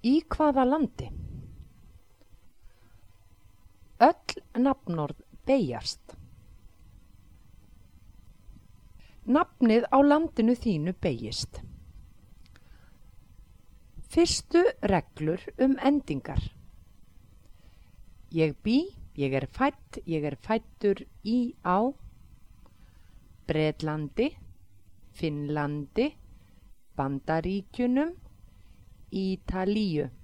Í hvaða landi? Öll nafnorð beygjast. Nafnið á landinu þínu beygist. Fyrstu reglur endingar. Ég bý, ég er fæddur í á Bretlandi, Finnlandi, Bandaríkjunum, Ítalíu.